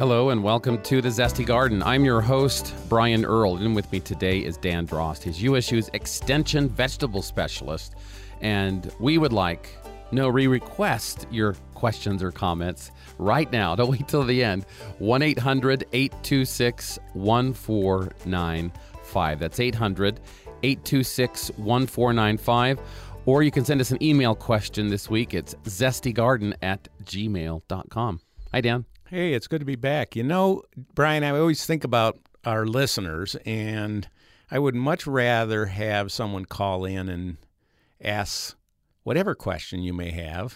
Hello and welcome to the Zesty Garden. I'm your host, Brian Earl, and with me today is Dan Drost. He's USU's Extension Vegetable Specialist, and we would request your questions or comments right now. Don't wait till the end. 1-800-826-1495. That's 800-826-1495. Or you can send us an email question this week. It's zestygarden@gmail.com. Hi, Dan. Hey, it's good to be back. You know, Brian, I always think about our listeners, and I would much rather have someone call in and ask whatever question you may have.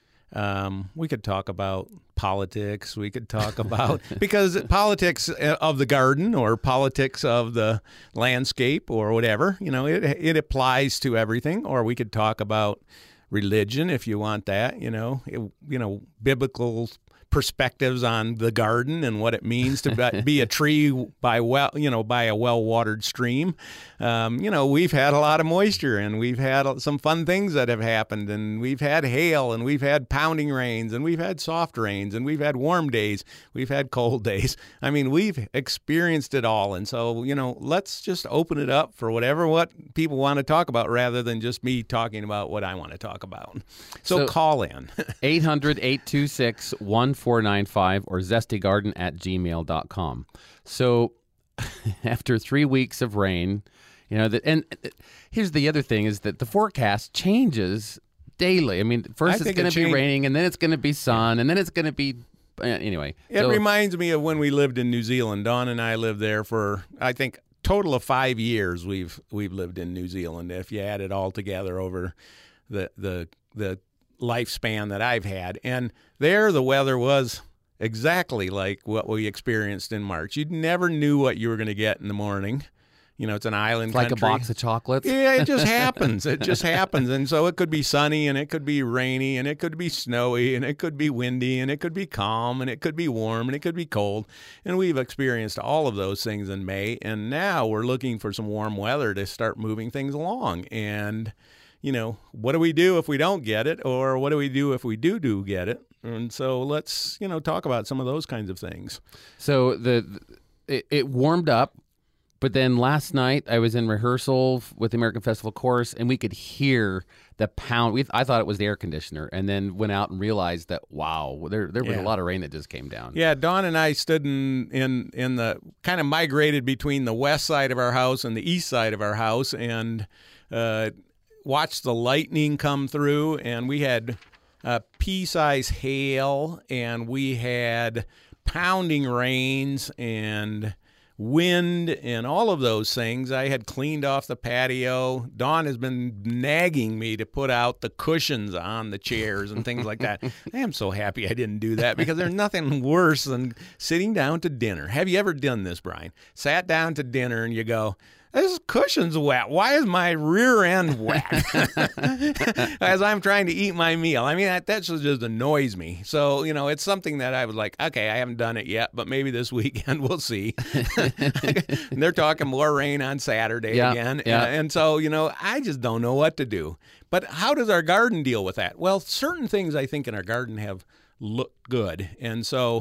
We could talk about politics. We could talk about, because politics of the garden or politics of the landscape or whatever, you know, it applies to everything. Or we could talk about religion if you want that, biblical perspectives on the garden and what it means to be a tree by a well-watered stream. We've had a lot of moisture, and we've had some fun things that have happened, and we've had hail, and we've had pounding rains, and we've had soft rains, and we've had warm days, we've had cold days. I mean, we've experienced it all, and so, let's just open it up for what people want to talk about rather than just me talking about what I want to talk about. So call in. 800-826-1495 or zestygarden@gmail.com. So after 3 weeks of rain, here's the other thing is that the forecast changes daily. I mean, first it's going to be raining, and then it's going to be sun, and then it's going to be anyway. It reminds me of when we lived in New Zealand. Dawn and I lived there for, I think, total of 5 years. We've lived in New Zealand. If you add it all together over the lifespan that I've had, and there the weather was exactly like what we experienced in March. You never knew what you were going to get in the morning. It's an island country. Like a box of chocolates. Yeah, it just happens. It just happens. And so it could be sunny, and it could be rainy, and it could be snowy, and it could be windy, and it could be calm, and it could be warm, and it could be cold. And we've experienced all of those things in May, and now we're looking for some warm weather to start moving things along. And what do we do if we don't get it, or what do we do if we do get it? And so let's, talk about some of those kinds of things. So it warmed up, but then last night I was in rehearsal with the American Festival Chorus, and we could hear the pound. I thought it was the air conditioner, and then went out and realized that, wow, there was a lot of rain that just came down. Yeah, Dawn and I stood in the kind of migrated between the west side of our house and the east side of our house, and watched the lightning come through, and we had pea-size hail, and we had pounding rains and wind and all of those things. I had cleaned off the patio. Dawn has been nagging me to put out the cushions on the chairs and things like that. I am so happy I didn't do that, because there's nothing worse than sitting down to dinner. Have you ever done this, Brian? Sat down to dinner and you go, this cushion's wet. Why is my rear end wet? As I'm trying to eat my meal. I mean, that just annoys me. So, it's something that I was like, okay, I haven't done it yet, but maybe this weekend we'll see. They're talking more rain on Saturday again. Yeah. And so, I just don't know what to do. But how does our garden deal with that? Well, certain things I think in our garden have looked good. And so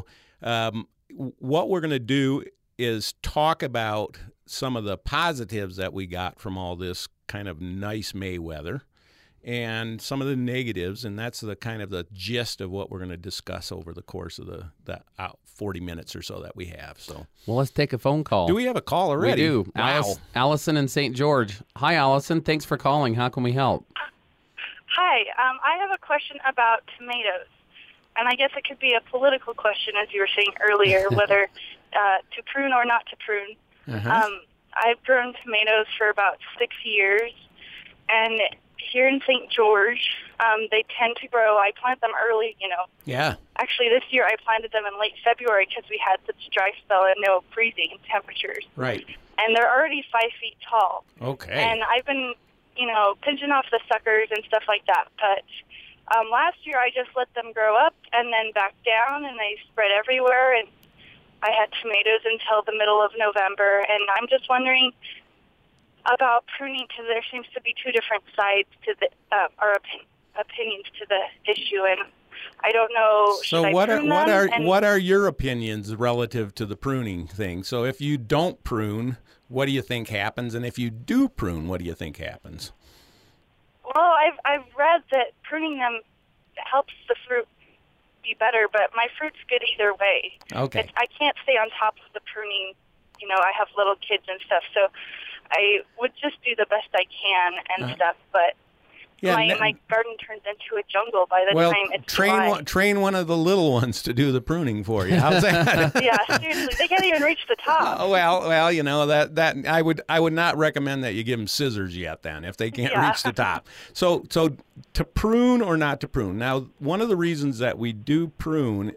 what we're going to do is talk about some of the positives that we got from all this kind of nice May weather, and some of the negatives, and that's the kind of the gist of what we're going to discuss over the course of the 40 minutes or so that we have. So, well, let's take a phone call. Do we have a call already? We do. Wow. Allison in St. George. Hi, Allison. Thanks for calling. How can we help? Hi. I have a question about tomatoes, and I guess it could be a political question, as you were saying earlier, whether to prune or not to prune. Uh-huh. I've grown tomatoes for about 6 years, and here in St. George, they tend to grow. I plant them early, Yeah. Actually, this year I planted them in late February because we had such a dry spell and no freezing temperatures. Right. And they're already 5 feet tall. Okay. And I've been, pinching off the suckers and stuff like that. But last year I just let them grow up and then back down, and they spread everywhere, and I had tomatoes until the middle of November, and I'm just wondering about pruning, because there seems to be two different sides to the or opinions to the issue, and I don't know. So what are your opinions relative to the pruning thing? So if you don't prune, what do you think happens? And if you do prune, what do you think happens? Well, I've read that pruning them helps the fruit be better, but my fruit's good either way. Okay. I can't stay on top of the pruning. You know, I have little kids and stuff, so I would just do the best I can and stuff, but my garden turns into a jungle by the time it's July. Train one of the little ones to do the pruning for you. How's that? Yeah, seriously, they can't even reach the top. Well, you know that I would not recommend that you give them scissors yet. Then, if they can't reach the top, so to prune or not to prune. Now, one of the reasons that we do prune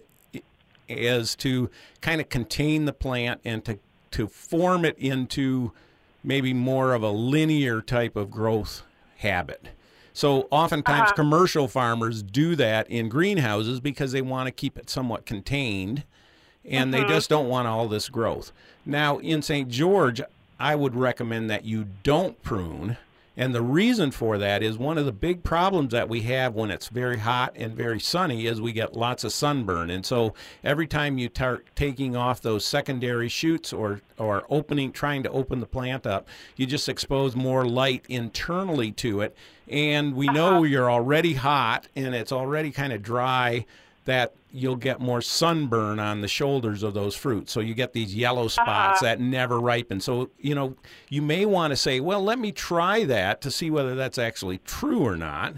is to kind of contain the plant and to form it into maybe more of a linear type of growth habit. So oftentimes commercial farmers do that in greenhouses because they want to keep it somewhat contained, and they just don't want all this growth. Now, in St. George, I would recommend that you don't prune, and the reason for that is one of the big problems that we have when it's very hot and very sunny is we get lots of sunburn. And so every time you start taking off those secondary shoots or trying to open the plant up, you just expose more light internally to it. And we know you're already hot and it's already kind of dry, that you'll get more sunburn on the shoulders of those fruits. So you get these yellow spots that never ripen. So, you know, you may want to say, well, let me try that to see whether that's actually true or not.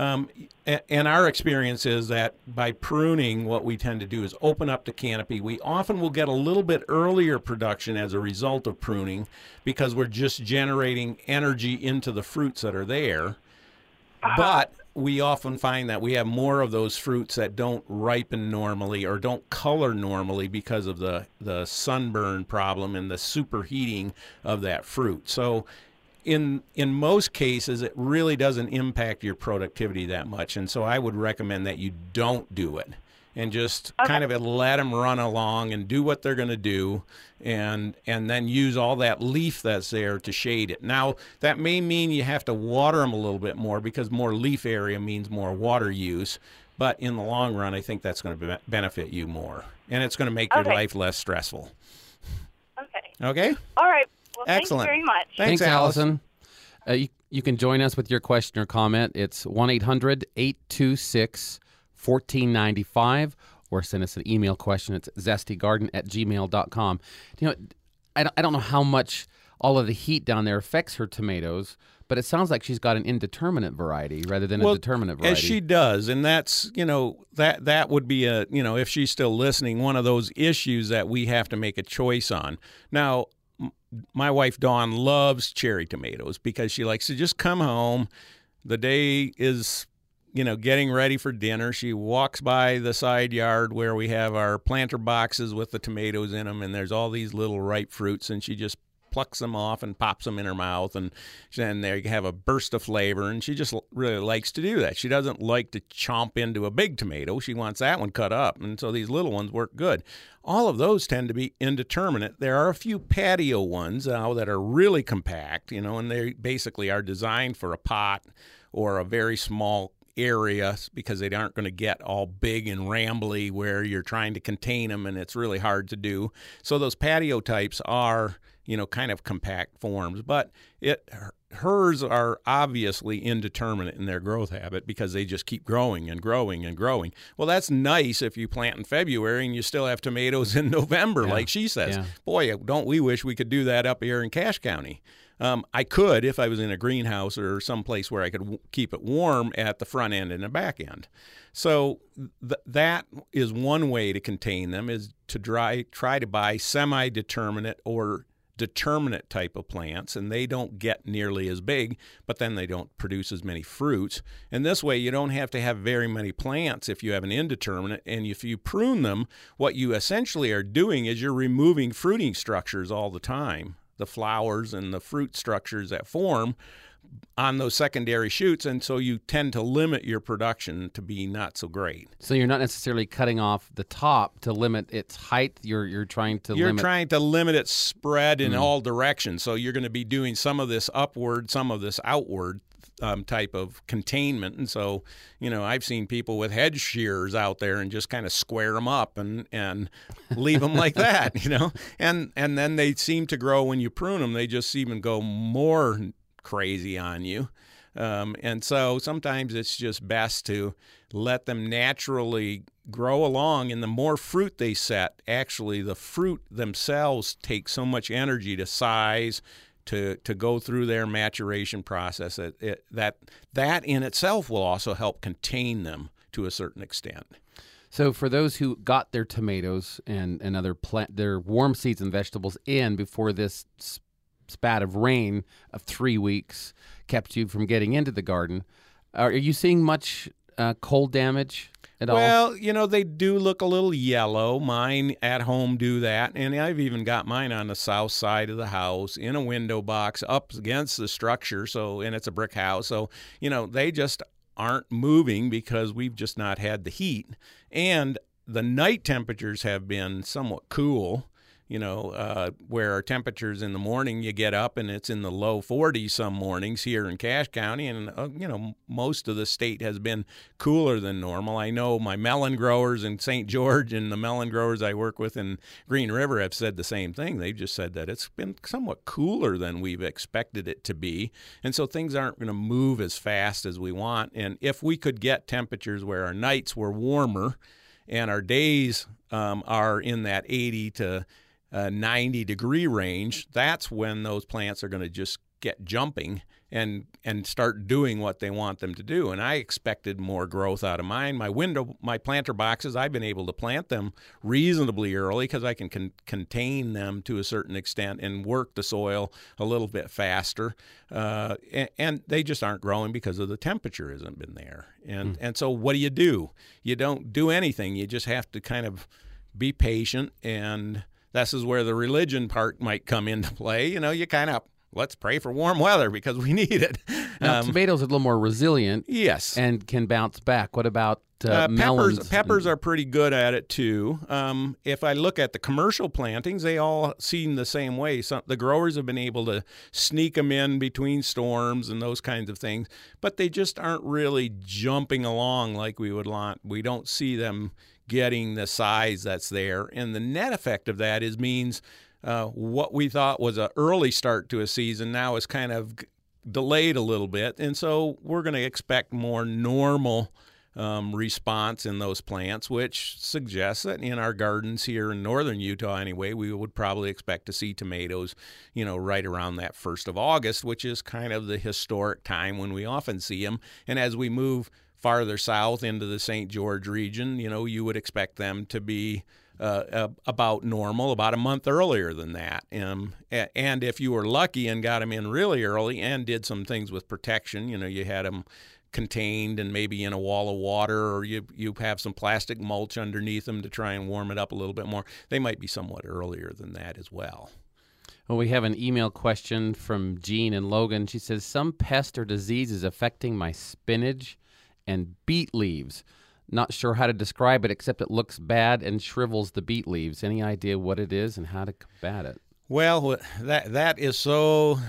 And our experience is that by pruning, what we tend to do is open up the canopy. We often will get a little bit earlier production as a result of pruning because we're just generating energy into the fruits that are there. But we often find that we have more of those fruits that don't ripen normally or don't color normally because of the sunburn problem and the superheating of that fruit. So in most cases, it really doesn't impact your productivity that much. And so I would recommend that you don't do it and just kind of let them run along and do what they're going to do, and then use all that leaf that's there to shade it. Now, that may mean you have to water them a little bit more because more leaf area means more water use, but in the long run, I think that's going to benefit you more, and it's going to make your life less stressful. Okay? All right. Well, excellent. Thank you very much. Thanks, Allison. You can join us with your question or comment. It's 1-800-826-1495, or send us an email question. It's zestygarden@gmail.com. You know, I don't know how much all of the heat down there affects her tomatoes, but it sounds like she's got an indeterminate variety rather than a determinate variety. As she does, and that's, you know, that would be a, you know, if she's still listening, one of those issues that we have to make a choice on. Now, my wife Dawn loves cherry tomatoes because she likes to just come home. The day is, you know, getting ready for dinner. She walks by the side yard where we have our planter boxes with the tomatoes in them, and there's all these little ripe fruits, and she just plucks them off and pops them in her mouth, and then there you have a burst of flavor, and she just really likes to do that. She doesn't like to chomp into a big tomato. She wants that one cut up, and so these little ones work good. All of those tend to be indeterminate. There are a few patio ones now that are really compact, you know, and they basically are designed for a pot or a very small area because they aren't going to get all big and rambly where you're trying to contain them and it's really hard to do. So those patio types are, you know, kind of compact forms, but hers are obviously indeterminate in their growth habit because they just keep growing and growing and growing. Well, that's nice if you plant in February and you still have tomatoes in November, like she says. Yeah. Boy, don't we wish we could do that up here in Cache County. I could if I was in a greenhouse or someplace where I could keep it warm at the front end and the back end. So that is one way to contain them, is to try to buy semi-determinate or determinate type of plants, and they don't get nearly as big, but then they don't produce as many fruits. And this way you don't have to have very many plants if you have an indeterminate, and if you prune them, what you essentially are doing is you're removing fruiting structures all the time, the flowers and the fruit structures that form on those secondary shoots, and so you tend to limit your production to be not so great. So you're not necessarily cutting off the top to limit its height. You're trying to limit its spread in all directions. So you're going to be doing some of this upward, some of this outward, type of containment. And so, I've seen people with hedge shears out there and just kind of square them up and leave them like that, and then they seem to grow when you prune them. They just even go more crazy on you. And so sometimes it's just best to let them naturally grow along, and the more fruit they set, actually the fruit themselves take so much energy to size, to go through their maturation process, that in itself will also help contain them to a certain extent. So for those who got their tomatoes and other their warm seeds and vegetables in before this spat of rain of 3 weeks kept you from getting into the garden, are you seeing much cold damage at all? Well, they do look a little yellow. Mine at home do that, and I've even got mine on the south side of the house in a window box up against the structure. And it's a brick house, so they just aren't moving because we've just not had the heat, and the night temperatures have been somewhat cool. Where our temperatures in the morning, you get up and it's in the low 40s some mornings here in Cache County. And, most of the state has been cooler than normal. I know my melon growers in St. George and the melon growers I work with in Green River have said the same thing. They've just said that it's been somewhat cooler than we've expected it to be. And so things aren't going to move as fast as we want. And if we could get temperatures where our nights were warmer and our days are in that 80 to 90 degree range, that's when those plants are going to just get jumping and start doing what they want them to do. And I expected more growth out of mine. My planter boxes, I've been able to plant them reasonably early because I can contain them to a certain extent and work the soil a little bit faster. And they just aren't growing because of the temperature hasn't been there. And so what do? You don't do anything. You just have to kind of be patient, and this is where the religion part might come into play. You kind of, let's pray for warm weather because we need it. Now, tomatoes are a little more resilient. Yes. And can bounce back. What about melons? Peppers are pretty good at it, too. If I look at the commercial plantings, they all seem the same way. The growers have been able to sneak them in between storms and those kinds of things, but they just aren't really jumping along like we would want. We don't see them getting the size that's there. And the net effect of that means what we thought was an early start to a season now is kind of delayed a little bit. And so we're going to expect more normal response in those plants, which suggests that in our gardens here in northern Utah anyway, we would probably expect to see tomatoes, right around that 1st of August, which is kind of the historic time when we often see them. And as we move farther south into the St. George region, you would expect them to be about normal, about a month earlier than that. And if you were lucky and got them in really early and did some things with protection, you had them contained and maybe in a wall of water, or you have some plastic mulch underneath them to try and warm it up a little bit more, they might be somewhat earlier than that as well. Well, we have an email question from Jean and Logan. She says, some pest or disease is affecting my spinach and beet leaves. Not sure how to describe it, except it looks bad and shrivels the beet leaves. Any idea what it is and how to combat it? Well, that is so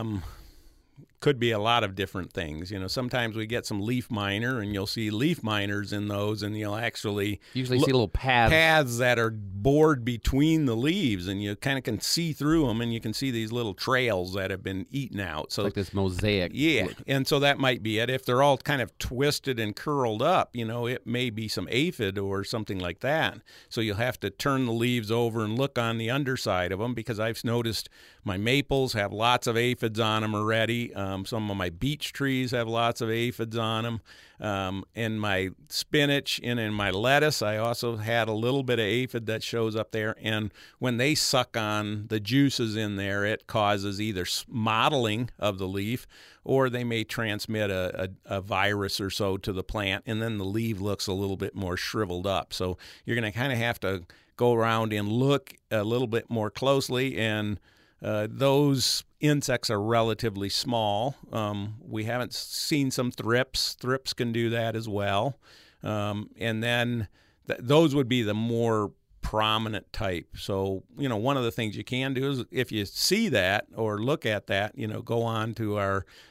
could be a lot of different things. Sometimes we get some leaf miner, and you'll see leaf miners in those, and you'll actually usually see little paths that are bored between the leaves, and you kind of can see through them, and you can see these little trails that have been eaten out. So like this mosaic. Yeah, and so that might be it. If they're all kind of twisted and curled up, it may be some aphid or something like that. So you'll have to turn the leaves over and look on the underside of them, because I've noticed my maples have lots of aphids on them already. Some of my beech trees have lots of aphids on them. In my spinach and in my lettuce, I also had a little bit of aphid that shows up there. And when they suck on the juices in there, it causes either mottling of the leaf, or they may transmit a virus or so to the plant, and then the leaf looks a little bit more shriveled up. So you're going to kind of have to go around and look a little bit more closely, and those insects are relatively small. We haven't seen some thrips. Thrips can do that as well. And then those would be the more prominent type. So, one of the things you can do is if you see that or look at that, go on to our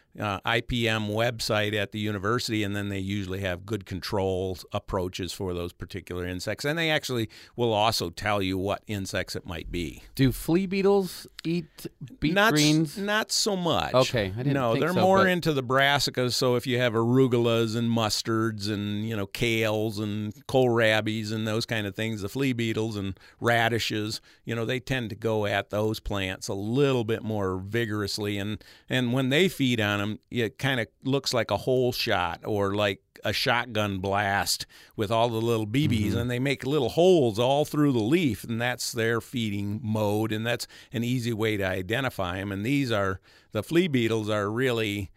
IPM website at the university, and then they usually have good control approaches for those particular insects. And they actually will also tell you what insects it might be. Do flea beetles eat beet greens? Not so much. Okay, I didn't No, think they're so, more but- into the brassicas. So if you have arugulas and mustards and kales and kohlrabis and those kind of things, the flea beetles and radishes, they tend to go at those plants a little bit more vigorously. And when they feed on them, it kind of looks like a hole shot or like a shotgun blast with all the little BBs, and they make little holes all through the leaf, and that's their feeding mode, and that's an easy way to identify them. And the flea beetles are really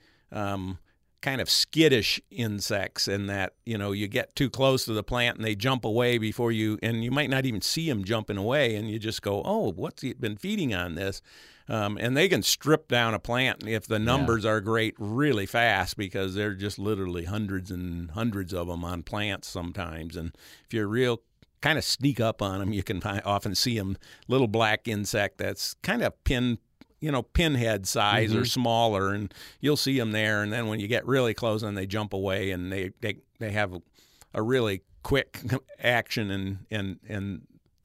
kind of skittish insects in that, you get too close to the plant and they jump away and you might not even see them jumping away, and you just go, oh, what's he been feeding on this? And they can strip down a plant if the numbers are great really fast, because they're just literally hundreds and hundreds of them on plants sometimes. And if you're real kind of sneak up on them, you can often see them, little black insect that's kind of pinhead size or smaller, and you'll see them there. And then when you get really close, and they jump away, and they have a really quick action and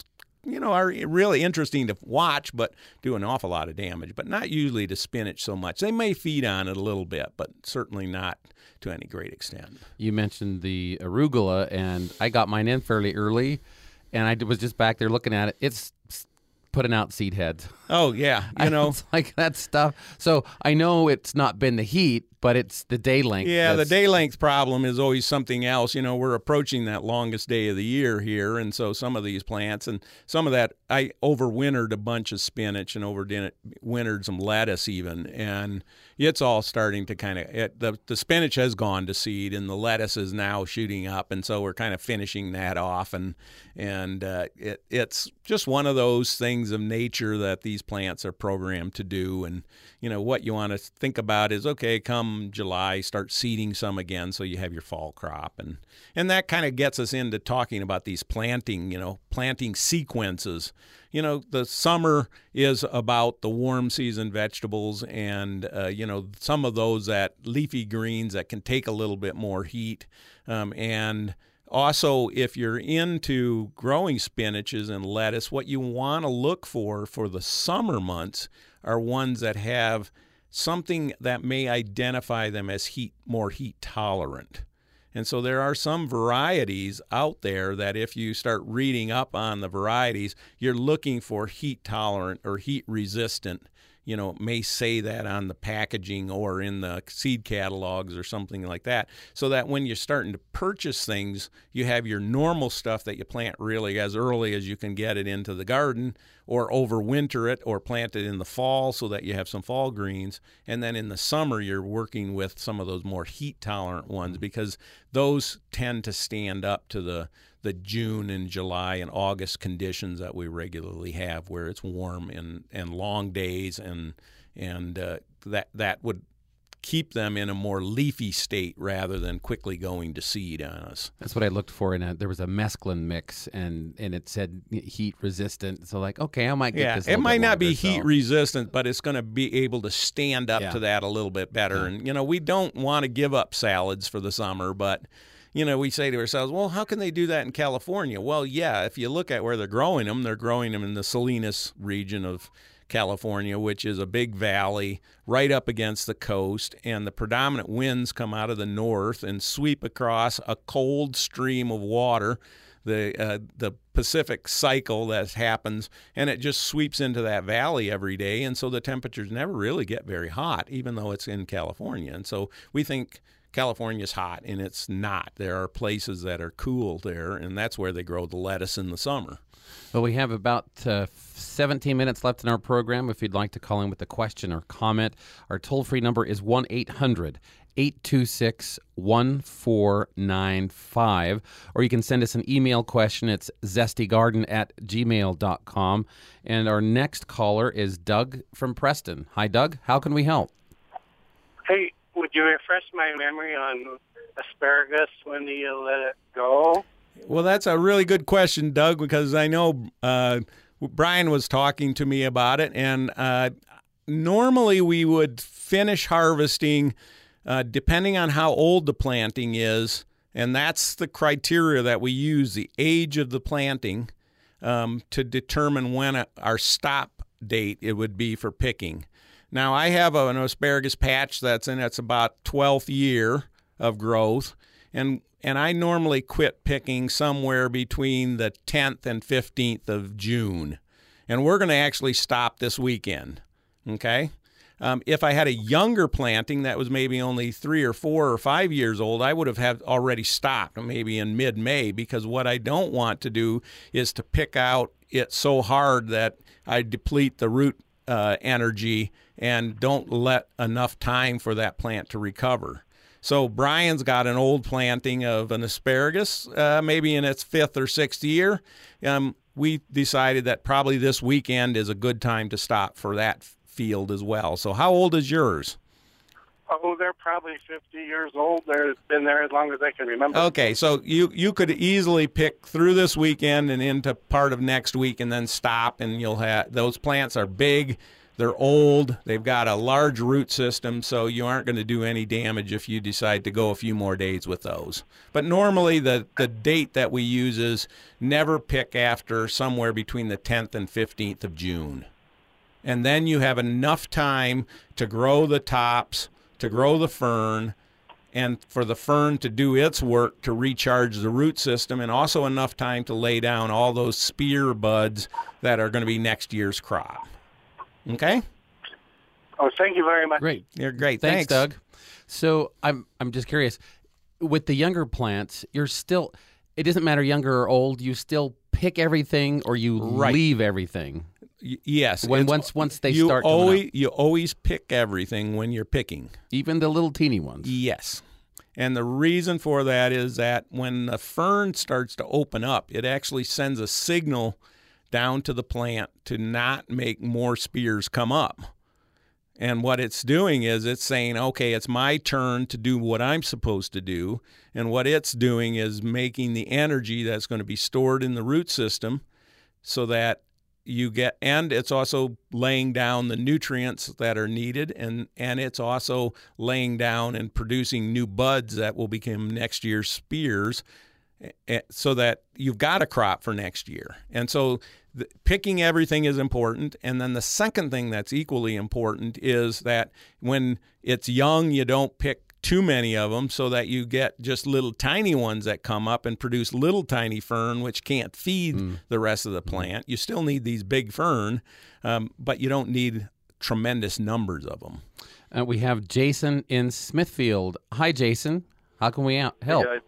are really interesting to watch, but do an awful lot of damage, but not usually to spinach so much. They may feed on it a little bit, but certainly not to any great extent. You mentioned the arugula, and I got mine in fairly early, and I was just back there looking at it. It's putting out seed heads. Oh, yeah. It's like that stuff. So I know it's not been the heat, but it's the day length. Yeah, the day length problem is always something else. We're approaching that longest day of the year here, and so some of these plants, and some of that, I overwintered a bunch of spinach and overwintered some lettuce even, and it's all starting to kind of, the spinach has gone to seed, and the lettuce is now shooting up, and so we're kind of finishing that off, and it's just one of those things of nature that these plants are programmed to do. And what you want to think about is, okay, come July, start seeding some again so you have your fall crop, and that kind of gets us into talking about these planting sequences. The summer is about the warm season vegetables, and some of those leafy greens that can take a little bit more heat, and also, if you're into growing spinaches and lettuce, what you want to look for the summer months are ones that have something that may identify them as more heat tolerant. And so there are some varieties out there that if you start reading up on the varieties, you're looking for heat tolerant or heat resistant. It may say that on the packaging or in the seed catalogs or something like that, so that when you're starting to purchase things, you have your normal stuff that you plant really as early as you can get it into the garden, or overwinter it, or plant it in the fall so that you have some fall greens. And then in the summer, you're working with some of those more heat-tolerant ones, because those tend to stand up to the June and July and August conditions that we regularly have, where it's warm and long days, and that would keep them in a more leafy state rather than quickly going to seed on us. That's what I looked for. There was a mesclun mix, and it said heat resistant. So okay, I might get this. It might not be heat resistant, but it's going to be able to stand up to that a little bit better. Yeah. And we don't want to give up salads for the summer, but we say to ourselves, well, how can they do that in California? Well, yeah, if you look at where they're growing them in the Salinas region of California, which is a big valley right up against the coast, and the predominant winds come out of the north and sweep across a cold stream of water, the Pacific cycle that happens, and it just sweeps into that valley every day, and so the temperatures never really get very hot, even though it's in California. And so we think California's hot, and it's not. There are places that are cool there, and that's where they grow the lettuce in the summer. Well, we have about 17 minutes left in our program. If you'd like to call in with a question or comment, our toll-free number is 1-800-826-1495, or you can send us an email question. It's zestygarden@gmail.com. And our next caller is Doug from Preston. Hi, Doug. How can we help? Hey, would you refresh my memory on asparagus? When do you let it go? Well, that's a really good question, Doug, because I know Brian was talking to me about it, and normally we would finish harvesting depending on how old the planting is, and that's the criteria that we use, the age of the planting, to determine when our stop date it would be for picking. Now, I have an asparagus patch that's in its about 12th year of growth, and I normally quit picking somewhere between the 10th and 15th of June. And we're going to actually stop this weekend, okay? If I had a younger planting that was maybe only 3 or 4 or 5 years old, I would have already stopped maybe in mid-May, because what I don't want to do is to pick out it so hard that I deplete the root energy and don't let enough time for that plant to recover. So Brian's got an old planting of an asparagus, maybe in its 5th or 6th year. We decided that probably this weekend is a good time to stop for that field as well. So how old is yours? Oh, they're probably 50 years old. They've been there as long as I can remember. Okay, so you could easily pick through this weekend and into part of next week and then stop, and you'll have, those plants are big, they're old, they've got a large root system, so you aren't going to do any damage if you decide to go a few more days with those. But normally the date that we use is never pick after somewhere between the 10th and 15th of June. And then you have enough time to grow the tops, to grow the fern, and for the fern to do its work to recharge the root system, and also enough time to lay down all those spear buds that are going to be next year's crop. Okay? Oh, thank you very much. Great. You're great. Thanks, Doug. So I'm just curious. With the younger plants, you're still, it doesn't matter younger or old, you still pick everything or you leave everything. Yes. Once they start coming up. You always pick everything when you're picking. Even the little teeny ones. Yes. And the reason for that is that when the fern starts to open up, it actually sends a signal down to the plant to not make more spears come up. And what it's doing is it's saying, okay, it's my turn to do what I'm supposed to do. And what it's doing is making the energy that's going to be stored in the root system so that you get, and it's also laying down the nutrients that are needed, and it's also laying down and producing new buds that will become next year's spears, so that you've got a crop for next year. And so picking everything is important. And then the second thing that's equally important is that when it's young, you don't pick too many of them so that you get just little tiny ones that come up and produce little tiny fern, which can't feed the rest of the plant. You still need these big fern, but you don't need tremendous numbers of them. We have Jason in Smithfield. Hi, Jason. How can we help? Hey, guys.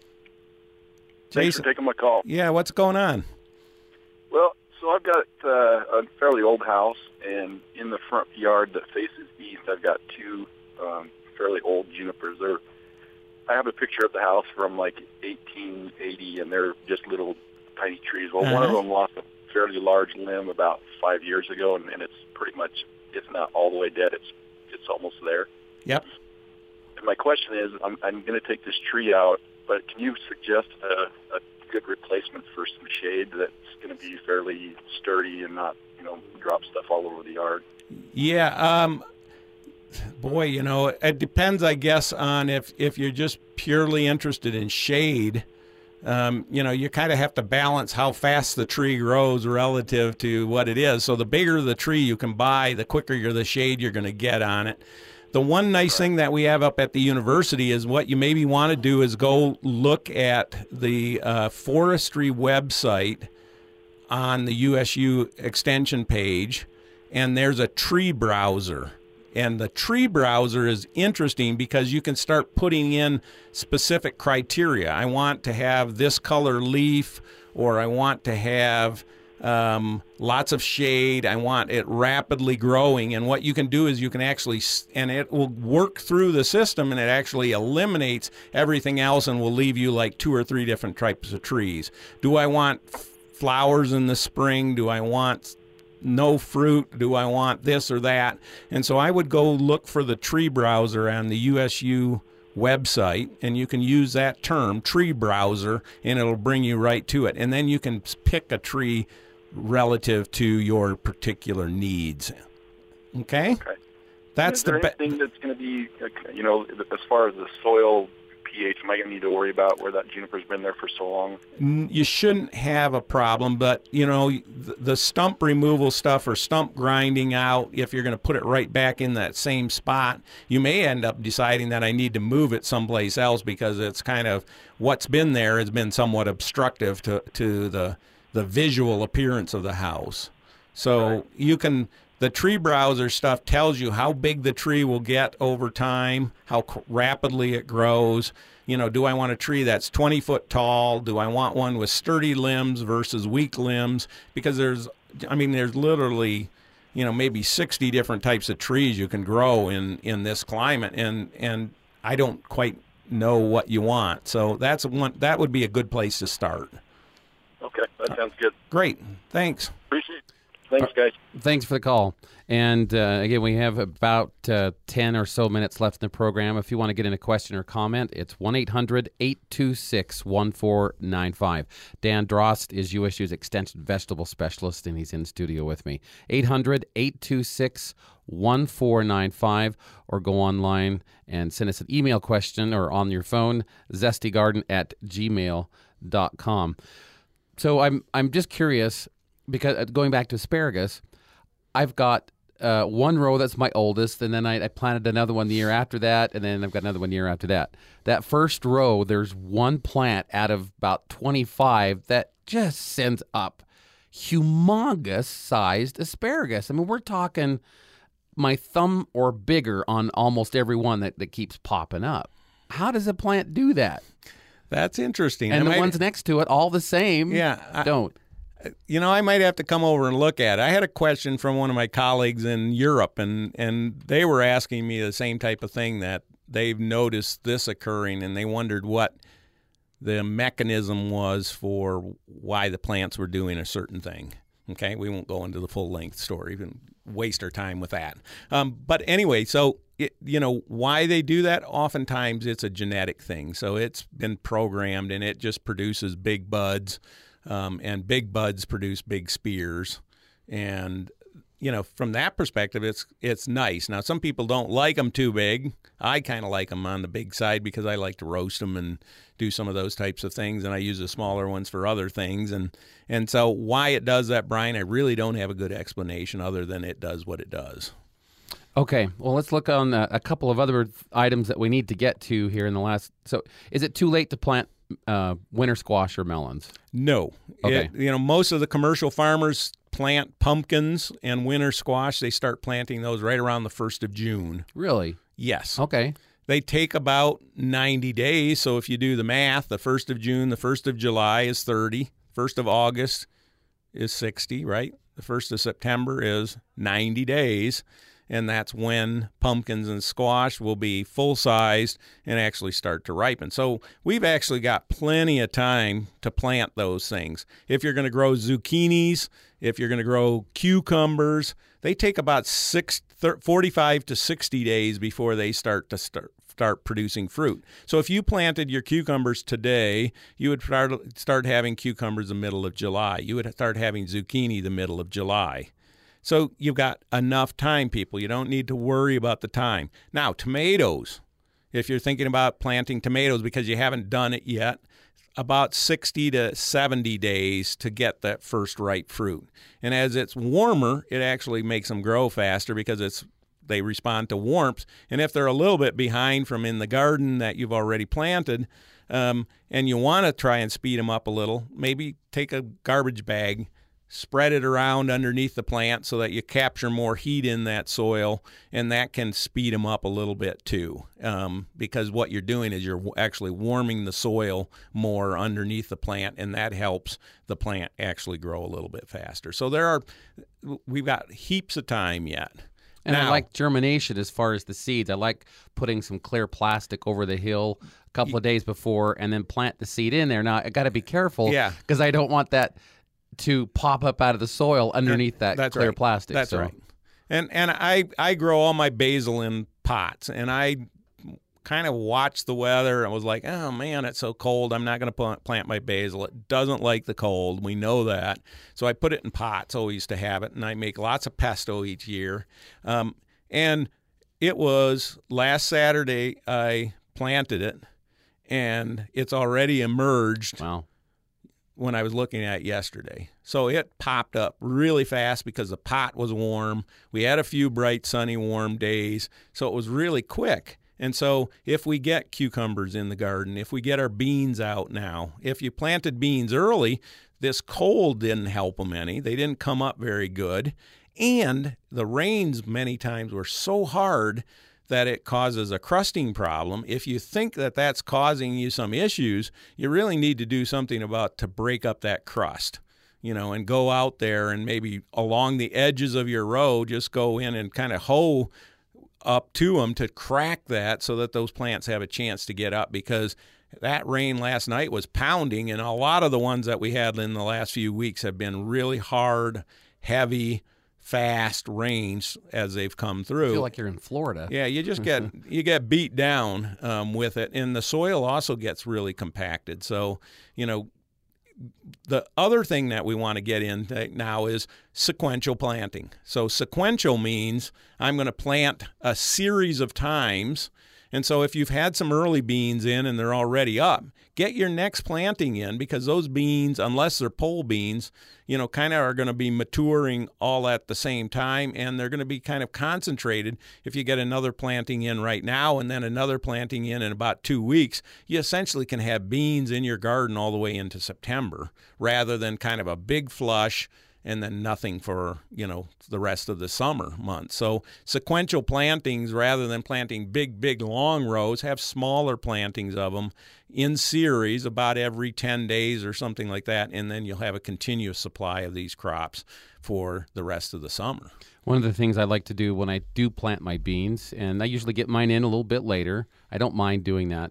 Thanks for taking my call. Yeah, what's going on? Well, so I've got a fairly old house, and in the front yard that faces east, I've got two fairly old junipers. I have a picture of the house from like 1880, and they're just little tiny trees. Well, one of them lost a fairly large limb about 5 years ago, and it's pretty much, it's not all the way dead. It's almost there. Yep. And my question is, I'm going to take this tree out, but can you suggest a good replacement for some shade that's going to be fairly sturdy and not, drop stuff all over the yard? Yeah. Boy, it depends, I guess, on if you're just purely interested in shade. You kind of have to balance how fast the tree grows relative to what it is. So the bigger the tree you can buy, the quicker the shade you're going to get on it. The one nice thing that we have up at the university is what you maybe want to do is go look at the forestry website on the USU extension page, and there's a tree browser. And the tree browser is interesting because you can start putting in specific criteria. I want to have this color leaf, or I want to have lots of shade. I want it rapidly growing. And what you can do is you can actually, and it will work through the system, and it actually eliminates everything else and will leave you like 2 or 3 different types of trees. Do I want flowers in the spring? Do I want no fruit? Do I want this or that? And so I would go look for the tree browser on the USU website, and you can use that term, tree browser, and it'll bring you right to it. And then you can pick a tree relative to your particular needs. Okay? Okay. That's Is there anything that's going to be, as far as the soil pH, am I going to need to worry about where that juniper's been there for so long? You shouldn't have a problem, but, the stump removal stuff or stump grinding out, if you're going to put it right back in that same spot, you may end up deciding that I need to move it someplace else because it's kind of what's been there has been somewhat obstructive to the visual appearance of the house. So the tree browser stuff tells you how big the tree will get over time, how rapidly it grows. Do I want a tree that's 20 foot tall? Do I want one with sturdy limbs versus weak limbs? Because there's literally, maybe 60 different types of trees you can grow in this climate, and I don't quite know what you want. So that would be a good place to start. Okay, that sounds good. Great, thanks. Appreciate it. Thanks, guys. Thanks for the call. And again, we have about 10 or so minutes left in the program. If you want to get in a question or comment, it's 1-800-826-1495. Dan Drost is USU's Extension Vegetable Specialist, and he's in studio with me. 800-826-1495, or go online and send us an email question or on your phone, zestygarden@gmail.com. So I'm just curious, because going back to asparagus, I've got one row that's my oldest, and then I planted another one the year after that, and then I've got another one the year after that. That first row, there's one plant out of about 25 that just sends up humongous-sized asparagus. I mean, we're talking my thumb or bigger on almost every one that keeps popping up. How does a plant do that? That's interesting. And the ones next to it, all the same, don't. I might have to come over and look at it. I had a question from one of my colleagues in Europe, and they were asking me the same type of thing, that they've noticed this occurring, and they wondered what the mechanism was for why the plants were doing a certain thing. Okay, we won't go into the full-length story and waste our time with that. But anyway, so why they do that, oftentimes it's a genetic thing. So it's been programmed, and it just produces big buds. And big buds produce big spears, and from that perspective, it's nice. Now, some people don't like them too big. I kind of like them on the big side because I like to roast them and do some of those types of things, and I use the smaller ones for other things. And so why it does that, Brian, I really don't have a good explanation other than it does what it does. Okay, well, let's look on a couple of other items that we need to get to here in the last. So, is it too late to plant winter squash or melons? No. Okay. Most of the commercial farmers plant pumpkins and winter squash. They start planting those right around the 1st of June. Really? Yes. Okay. They take about 90 days. So if you do the math, the 1st of June, the 1st of July is 30. 1st of August is 60, right? The 1st of September is 90 days. And that's when pumpkins and squash will be full-sized and actually start to ripen. So we've actually got plenty of time to plant those things. If you're going to grow zucchinis, if you're going to grow cucumbers, they take about 45 to 60 days before they start producing fruit. So if you planted your cucumbers today, you would start having cucumbers the middle of July. You would start having zucchini the middle of July. So you've got enough time, people. You don't need to worry about the time. Now, tomatoes, if you're thinking about planting tomatoes because you haven't done it yet, about 60 to 70 days to get that first ripe fruit. And as it's warmer, it actually makes them grow faster because they respond to warmth. And if they're a little bit behind from in the garden that you've already planted, and you want to try and speed them up a little, maybe take a garbage bag, spread it around underneath the plant so that you capture more heat in that soil, and that can speed them up a little bit too, because what you're doing is you're actually warming the soil more underneath the plant, and that helps the plant actually grow a little bit faster. So we've got heaps of time yet. And I like germination as far as the seeds. I like putting some clear plastic over the hill a couple of days before and then plant the seed in there. Now, I got to be careful because I don't want that to pop up out of the soil underneath that clear plastic. That's right. And I grow all my basil in pots, and I kind of watched the weather and was like, oh, man, it's so cold. I'm not going to plant my basil. It doesn't like the cold. We know that. So I put it in pots, always to have it, and I make lots of pesto each year. And it was last Saturday I planted it, and it's already emerged. Wow. When I was looking at it yesterday. So it popped up really fast because the pot was warm. We had a few bright, sunny, warm days, so it was really quick. And so if we get cucumbers in the garden, if we get our beans out now, if you planted beans early, this cold didn't help them any. They didn't come up very good. And the rains many times were so hard that it causes a crusting problem. If you think that that's causing you some issues, you really need to do something to break up that crust, and go out there and maybe along the edges of your row, just go in and kind of hoe up to them to crack that so that those plants have a chance to get up, because that rain last night was pounding, and a lot of the ones that we had in the last few weeks have been really hard, heavy, fast rains as they've come through. I feel like you're in Florida. Yeah, you just get beat down with it, and the soil also gets really compacted. So, the other thing that we want to get in now is sequential planting. So sequential means I'm going to plant a series of times. And so if you've had some early beans in and they're already up, get your next planting in, because those beans, unless they're pole beans, kind of are going to be maturing all at the same time, and they're going to be kind of concentrated. If you get another planting in right now and then another planting in about 2 weeks, you essentially can have beans in your garden all the way into September, rather than kind of a big flush and then nothing for, the rest of the summer months. So sequential plantings, rather than planting big, long rows, have smaller plantings of them in series about every 10 days or something like that, and then you'll have a continuous supply of these crops for the rest of the summer. One of the things I like to do when I do plant my beans, and I usually get mine in a little bit later, I don't mind doing that,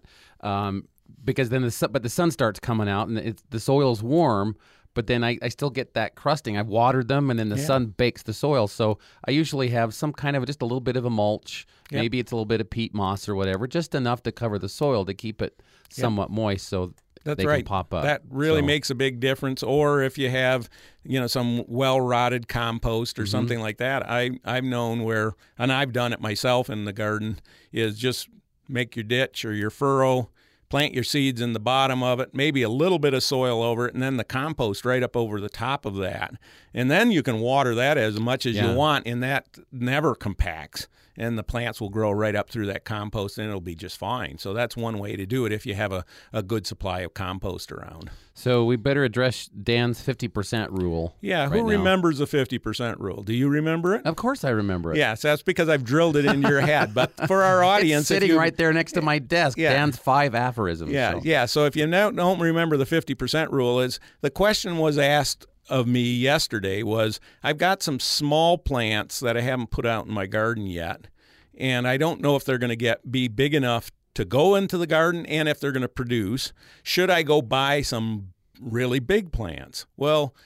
because then the sun starts coming out and the soil's warm, but then I still get that crusting. I've watered them, and then the sun bakes the soil. So I usually have some kind of just a little bit of a mulch. Yep. Maybe it's a little bit of peat moss or whatever, just enough to cover the soil to keep it somewhat moist so they can pop up. That really makes a big difference. Or if you have, some well-rotted compost or something like that, I've known where, and I've done it myself in the garden, is just make your ditch or your furrow, plant your seeds in the bottom of it, maybe a little bit of soil over it, and then the compost right up over the top of that. And then you can water that as much as you want, and that never compacts. And the plants will grow right up through that compost, and it'll be just fine. So that's one way to do it if you have a good supply of compost around. So we better address Dan's 50% rule. Yeah, who remembers the 50% rule? Do you remember it? Of course I remember it. Yes, that's because I've drilled it into your head. But for our audience, it's sitting right there next to my desk, Dan's 5 aphorisms. Yeah. So if you don't remember the 50% rule, the question was asked of me yesterday was, I've got some small plants that I haven't put out in my garden yet, and I don't know if they're going to be big enough to go into the garden and if they're going to produce. Should I go buy some really big plants? Well,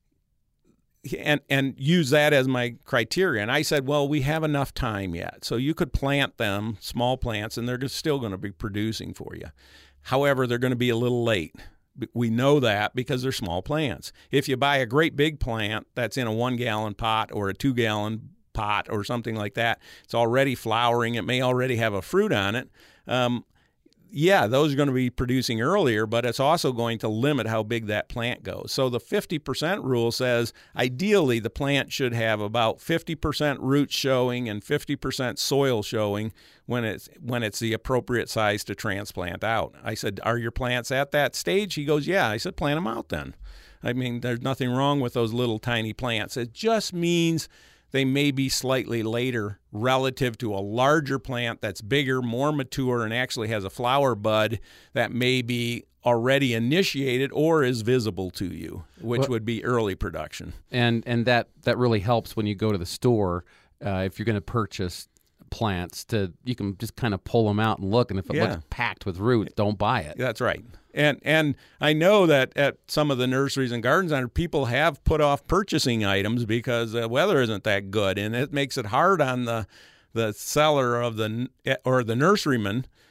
and use that as my criteria. And I said, well, we have enough time yet. So you could plant them, small plants, and they're still going to be producing for you. However, they're going to be a little late. We know that because they're small plants. If you buy a great big plant that's in a 1-gallon pot or a 2-gallon pot or something like that, it's already flowering, it may already have a fruit on it, those are going to be producing earlier, but it's also going to limit how big that plant goes. So the 50% rule says ideally the plant should have about 50% root showing and 50% soil showing when it's the appropriate size to transplant out. I said, are your plants at that stage? He goes, yeah. I said, plant them out then. I mean, there's nothing wrong with those little tiny plants. It just means they may be slightly later relative to a larger plant that's bigger, more mature, and actually has a flower bud that may be already initiated or is visible to you, which would be early production. And that really helps when you go to the store if you're going to purchase plants. You can just kind of pull them out and look, and if it looks packed with roots, don't buy it. That's right. And I know that at some of the nurseries and garden centers, people have put off purchasing items because the weather isn't that good, and it makes it hard on the seller or the nurseryman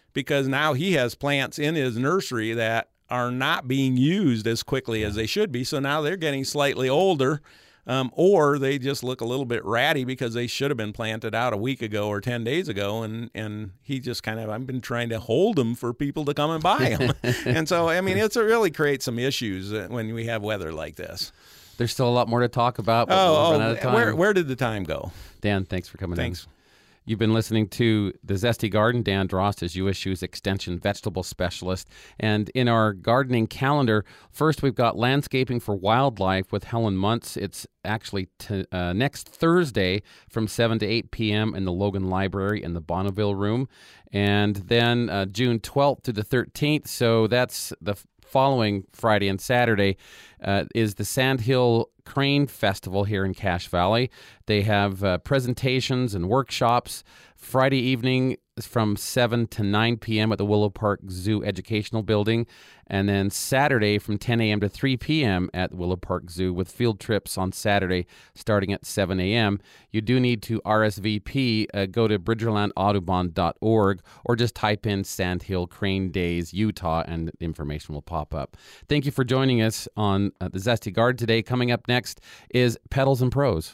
because now he has plants in his nursery that are not being used as quickly as they should be. So now they're getting slightly older, or they just look a little bit ratty because they should have been planted out a week ago or 10 days ago. And he just I've been trying to hold them for people to come and buy them. And so, I mean, it really creates some issues when we have weather like this. There's still a lot more to talk about, but we'll run out of time. Where did the time go? Dan, thanks for coming in. Thanks. You've been listening to The Zesty Garden. Dan Drost is USU's Extension Vegetable Specialist. And in our gardening calendar, first we've got Landscaping for Wildlife with Helen Muntz. It's actually next Thursday from 7 to 8 p.m. in the Logan Library in the Bonneville Room. And then June 12th to the 13th, so that's the following Friday and Saturday, is the Sandhill Crane Festival here in Cache Valley. They have presentations and workshops. Friday evening from 7 to 9 p.m. at the Willow Park Zoo Educational Building, and then Saturday from 10 a.m. to 3 p.m. at Willow Park Zoo with field trips on Saturday starting at 7 a.m. You do need to RSVP. Go to bridgerlandaudubon.org or just type in Sandhill Crane Days, Utah, and information will pop up. Thank you for joining us on the Zesty Garden today. Coming up next is Petals and Prose.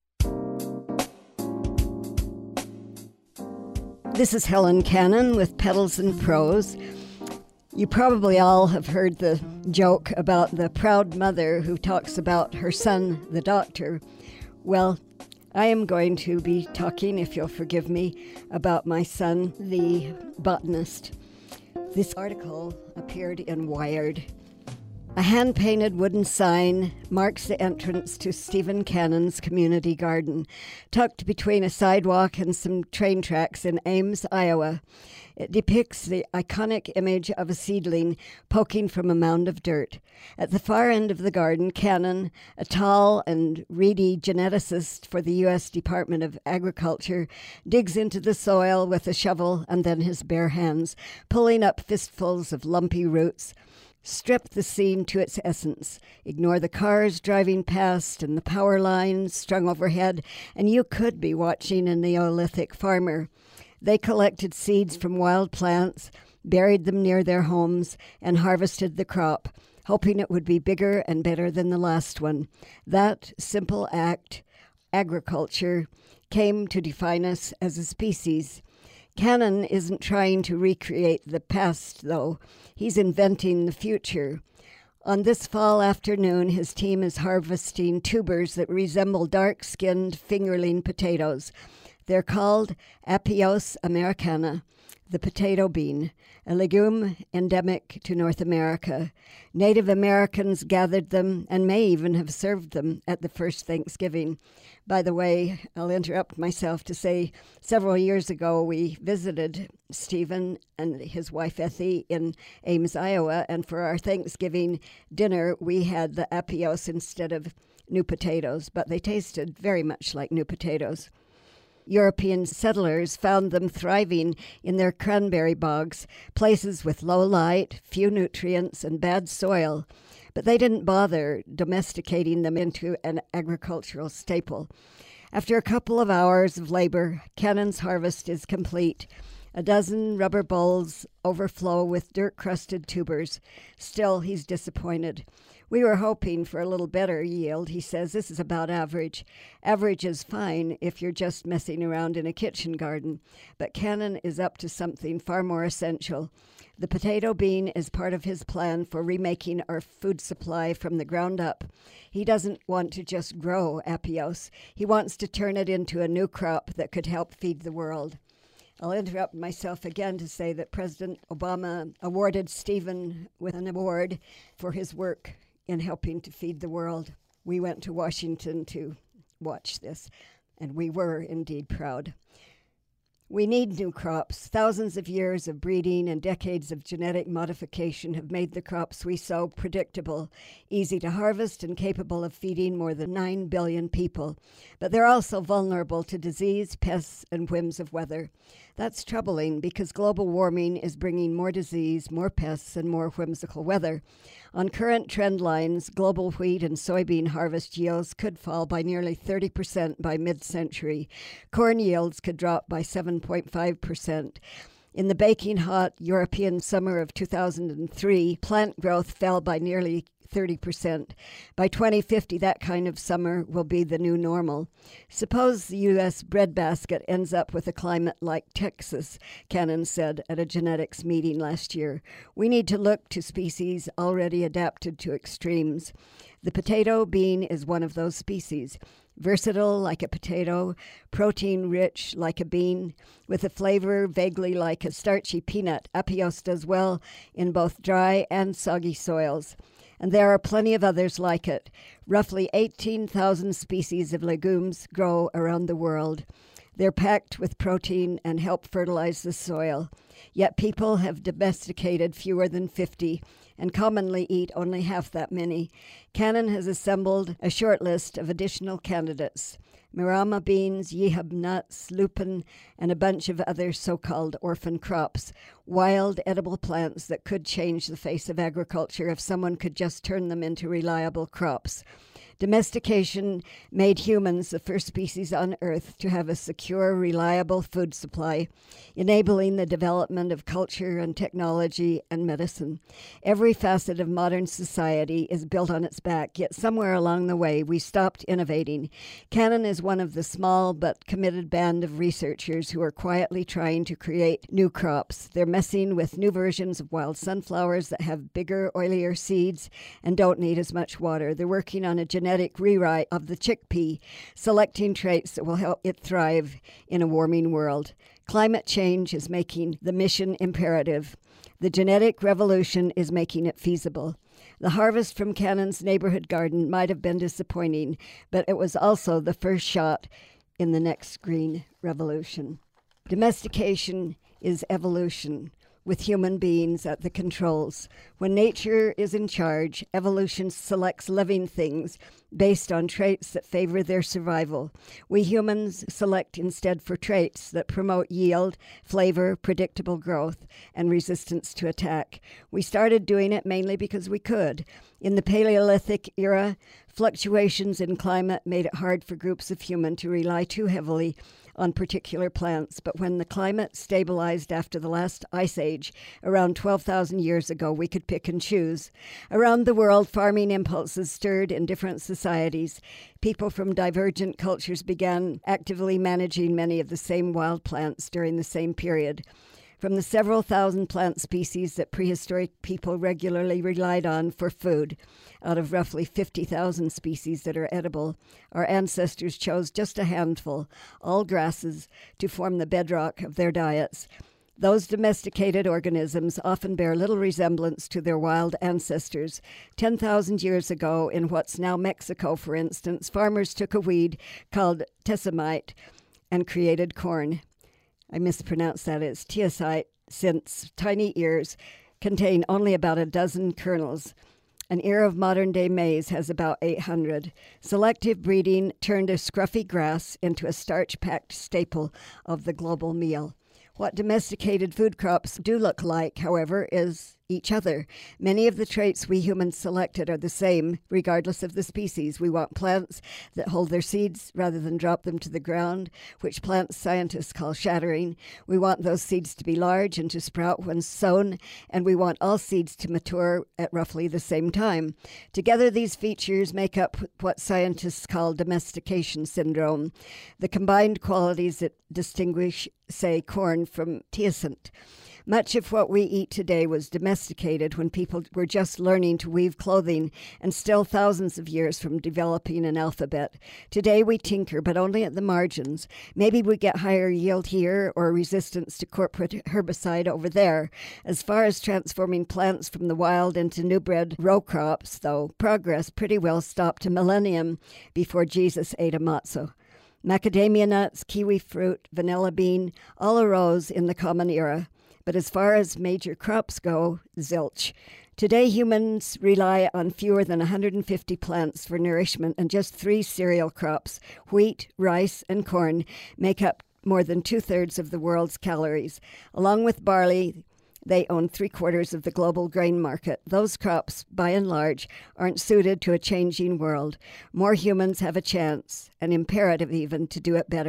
This is Helen Cannon with Petals and Prose. You probably all have heard the joke about the proud mother who talks about her son, the doctor. Well, I am going to be talking, if you'll forgive me, about my son, the botanist. This article appeared in Wired. A hand-painted wooden sign marks the entrance to Stephen Cannon's community garden, tucked between a sidewalk and some train tracks in Ames, Iowa. It depicts the iconic image of a seedling poking from a mound of dirt. At the far end of the garden, Cannon, a tall and reedy geneticist for the U.S. Department of Agriculture, digs into the soil with a shovel and then his bare hands, pulling up fistfuls of lumpy roots. Strip the scene to its essence. Ignore the cars driving past and the power lines strung overhead, and you could be watching a Neolithic farmer. They collected seeds from wild plants, buried them near their homes, and harvested the crop, hoping it would be bigger and better than the last one. That simple act, agriculture, came to define us as a species. Cannon isn't trying to recreate the past, though. He's inventing the future. On this fall afternoon, his team is harvesting tubers that resemble dark-skinned fingerling potatoes. They're called Apios americana, the potato bean, a legume endemic to North America. Native Americans gathered them and may even have served them at the first Thanksgiving. By the way, I'll interrupt myself to say several years ago we visited Stephen and his wife Effie in Ames, Iowa, and for our Thanksgiving dinner we had the Apios instead of new potatoes, but they tasted very much like new potatoes. European settlers found them thriving in their cranberry bogs, places with low light, few nutrients, and bad soil. But they didn't bother domesticating them into an agricultural staple. After a couple of hours of labor, Cannon's harvest is complete. A dozen rubber bowls overflow with dirt-crusted tubers. Still, he's disappointed. We were hoping for a little better yield, he says. This is about average. Average is fine if you're just messing around in a kitchen garden, but Cannon is up to something far more essential. The potato bean is part of his plan for remaking our food supply from the ground up. He doesn't want to just grow Apios. He wants to turn it into a new crop that could help feed the world. I'll interrupt myself again to say that President Obama awarded Stephen with an award for his work in helping to feed the world. We went to Washington to watch this, and we were indeed proud. We need new crops. Thousands of years of breeding and decades of genetic modification have made the crops we sow predictable, easy to harvest, and capable of feeding more than 9 billion people. But they're also vulnerable to disease, pests, and whims of weather. That's troubling because global warming is bringing more disease, more pests, and more whimsical weather. On current trend lines, global wheat and soybean harvest yields could fall by nearly 30% by mid-century. Corn yields could drop by 7.5%. In the baking hot European summer of 2003, plant growth fell by nearly 30%. By 2050, that kind of summer will be the new normal. Suppose the U.S. breadbasket ends up with a climate like Texas, Cannon said at a genetics meeting last year. We need to look to species already adapted to extremes. The potato bean is one of those species. Versatile like a potato, protein-rich like a bean, with a flavor vaguely like a starchy peanut. Apios does well in both dry and soggy soils. And there are plenty of others like it. Roughly 18,000 species of legumes grow around the world. They're packed with protein and help fertilize the soil. Yet people have domesticated fewer than 50 and commonly eat only half that many. Cannon has assembled a short list of additional candidates: Marama beans, yihab nuts, lupin, and a bunch of other so-called orphan crops, wild edible plants that could change the face of agriculture if someone could just turn them into reliable crops. Domestication made humans the first species on Earth to have a secure, reliable food supply, enabling the development of culture and technology and medicine. Every facet of modern society is built on its back, yet somewhere along the way we stopped innovating. Cannon is one of the small but committed band of researchers who are quietly trying to create new crops. They're messing with new versions of wild sunflowers that have bigger, oilier seeds and don't need as much water. They're working on a genetic rewrite of the chickpea, selecting traits that will help it thrive in a warming world. Climate change is making the mission imperative. The genetic revolution is making it feasible. The harvest from Cannon's neighborhood garden might have been disappointing, but it was also the first shot in the next green revolution. Domestication is evolution, with human beings at the controls. When nature is in charge, evolution selects living things based on traits that favor their survival. We humans select instead for traits that promote yield, flavor, predictable growth, and resistance to attack. We started doing it mainly because we could. In the Paleolithic era, fluctuations in climate made it hard for groups of humans to rely too heavily on particular plants, but when the climate stabilized after the last ice age, around 12,000 years ago, we could pick and choose. Around the world, farming impulses stirred in different societies. People from divergent cultures began actively managing many of the same wild plants during the same period. From the several thousand plant species that prehistoric people regularly relied on for food, out of roughly 50,000 species that are edible, our ancestors chose just a handful, all grasses, to form the bedrock of their diets. Those domesticated organisms often bear little resemblance to their wild ancestors. 10,000 years ago, in what's now Mexico, for instance, farmers took a weed called tesamite and created corn. I mispronounced that as teosite, since tiny ears contain only about a dozen kernels. An ear of modern-day maize has about 800. Selective breeding turned a scruffy grass into a starch-packed staple of the global meal. What domesticated food crops do look like, however, is each other. Many of the traits we humans selected are the same, regardless of the species. We want plants that hold their seeds rather than drop them to the ground, which plant scientists call shattering. We want those seeds to be large and to sprout when sown, and we want all seeds to mature at roughly the same time. Together, these features make up what scientists call domestication syndrome, the combined qualities that distinguish, say, corn from teosinte. Much of what we eat today was domesticated when people were just learning to weave clothing and still thousands of years from developing an alphabet. Today we tinker, but only at the margins. Maybe we get higher yield here or resistance to corporate herbicide over there. As far as transforming plants from the wild into new-bred row crops, though, progress pretty well stopped a millennium before Jesus ate a matzo. Macadamia nuts, kiwi fruit, vanilla bean, all arose in the Common Era. But as far as major crops go, zilch. Today, humans rely on fewer than 150 plants for nourishment, and just 3 cereal crops, wheat, rice, and corn, make up more than 2/3 of the world's calories. Along with barley, they own 3/4 of the global grain market. Those crops, by and large, aren't suited to a changing world. More humans have a chance, an imperative even, to do it better.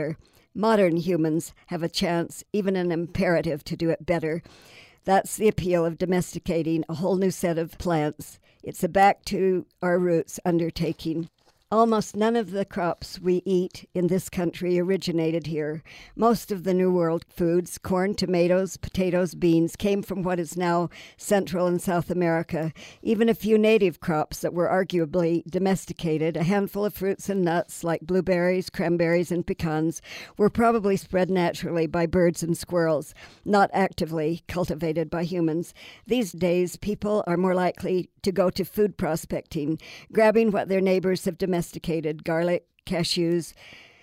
Modern humans have a chance, even an imperative, to do it better. That's the appeal of domesticating a whole new set of plants. It's a back-to-our-roots undertaking. Almost none of the crops we eat in this country originated here. Most of the New World foods, corn, tomatoes, potatoes, beans, came from what is now Central and South America. Even a few native crops that were arguably domesticated, a handful of fruits and nuts like blueberries, cranberries, and pecans, were probably spread naturally by birds and squirrels, not actively cultivated by humans. These days, people are more likely to go to food prospecting, grabbing what their neighbors have domesticated, garlic, cashews,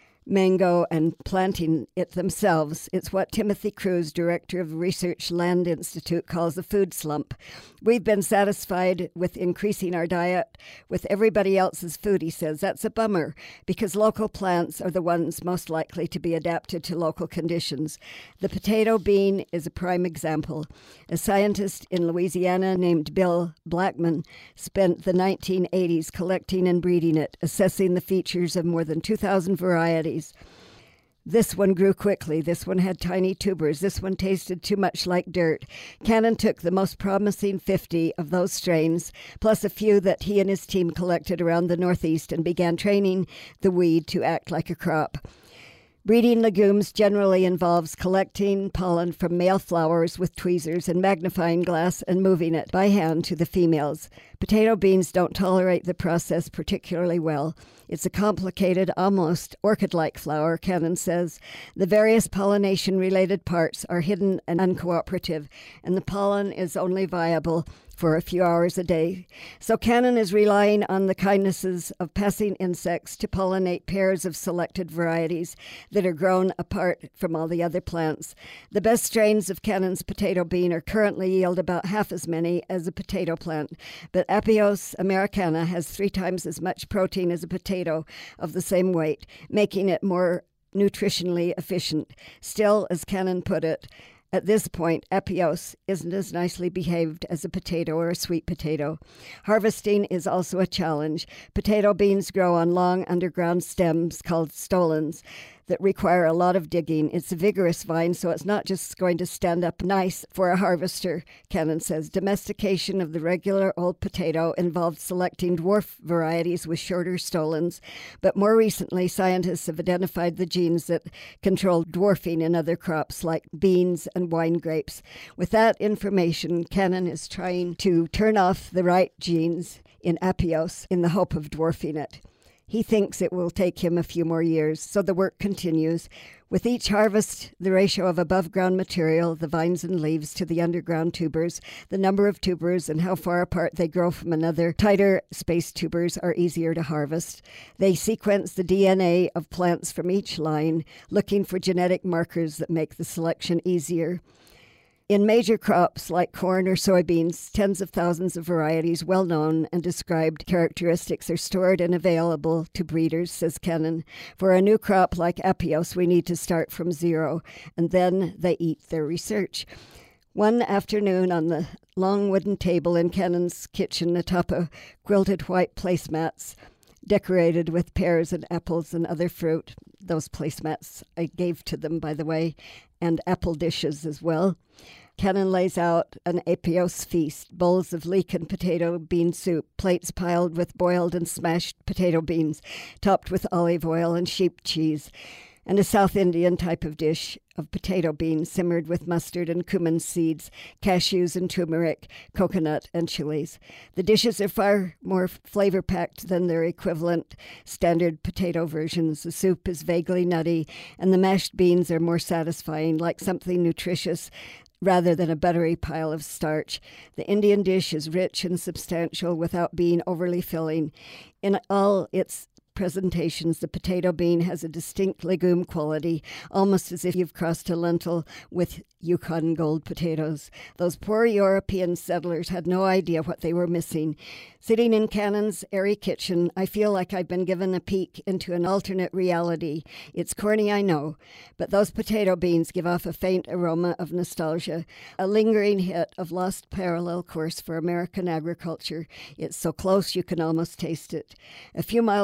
mango, and planting it themselves. It's what Timothy Cruz, director of Research Land Institute, calls a food slump. We've been satisfied with increasing our diet with everybody else's food, he says. That's a bummer, because local plants are the ones most likely to be adapted to local conditions. The potato bean is a prime example. A scientist in Louisiana named Bill Blackman spent the 1980s collecting and breeding it, assessing the features of more than 2,000 varieties. This one grew quickly. This one had tiny tubers. This one tasted too much like dirt. Cannon took the most promising 50 of those strains, plus a few that he and his team collected around the Northeast, and began training the weed to act like a crop. Breeding legumes generally involves collecting pollen from male flowers with tweezers and magnifying glass and moving it by hand to the females. Potato beans don't tolerate the process particularly well. It's a complicated, almost orchid-like flower, Cannon says. The various pollination-related parts are hidden and uncooperative, and the pollen is only viable for a few hours a day. So Cannon is relying on the kindnesses of passing insects to pollinate pairs of selected varieties that are grown apart from all the other plants. The best strains of Cannon's potato bean are currently yield about half as many as a potato plant, but Apios americana has 3 times as much protein as a potato of the same weight, making it more nutritionally efficient. Still, as Cannon put it, at this point, Apios isn't as nicely behaved as a potato or a sweet potato. Harvesting is also a challenge. Potato beans grow on long underground stems called stolons that require a lot of digging. It's a vigorous vine, so it's not just going to stand up nice for a harvester, Cannon says. Domestication of the regular old potato involved selecting dwarf varieties with shorter stolons, but more recently, scientists have identified the genes that control dwarfing in other crops like beans and wine grapes. With that information, Cannon is trying to turn off the right genes in Apios in the hope of dwarfing it. He thinks it will take him a few more years, so the work continues. With each harvest, the ratio of above-ground material, the vines and leaves, to the underground tubers, the number of tubers and how far apart they grow from another, tighter spaced tubers are easier to harvest. They sequence the DNA of plants from each line, looking for genetic markers that make the selection easier. In major crops like corn or soybeans, tens of thousands of varieties, well-known and described characteristics are stored and available to breeders, says Cannon. For a new crop like Apios, we need to start from zero, and then they eat their research. One afternoon on the long wooden table in Cannon's kitchen atop a quilted white placemats, decorated with pears and apples and other fruit. Those placemats I gave to them, by the way, and apple dishes as well. Cannon lays out an Apios feast, bowls of leek and potato bean soup, plates piled with boiled and smashed potato beans, topped with olive oil and sheep cheese, and a South Indian type of dish of potato beans simmered with mustard and cumin seeds, cashews and turmeric, coconut and chilies. The dishes are far more flavor-packed than their equivalent standard potato versions. The soup is vaguely nutty, and the mashed beans are more satisfying, like something nutritious rather than a buttery pile of starch. The Indian dish is rich and substantial without being overly filling. In all its presentations, the potato bean has a distinct legume quality, almost as if you've crossed a lentil with Yukon Gold potatoes. Those poor European settlers had no idea what they were missing. Sitting in Cannon's airy kitchen, I feel like I've been given a peek into an alternate reality. It's corny, I know, but those potato beans give off a faint aroma of nostalgia, a lingering hit of lost parallel course for American agriculture. It's so close you can almost taste it. A few miles away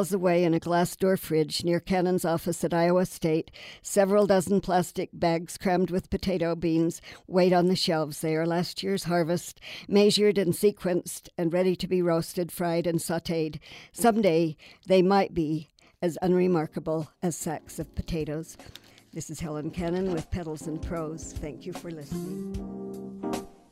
display in a glass door fridge near Cannon's office at Iowa State. Several dozen plastic bags crammed with potato beans wait on the shelves. They are last year's harvest, measured and sequenced and ready to be roasted, fried, and sautéed. Someday they might be as unremarkable as sacks of potatoes. This is Helen Cannon with Petals and Prose. Thank you for listening.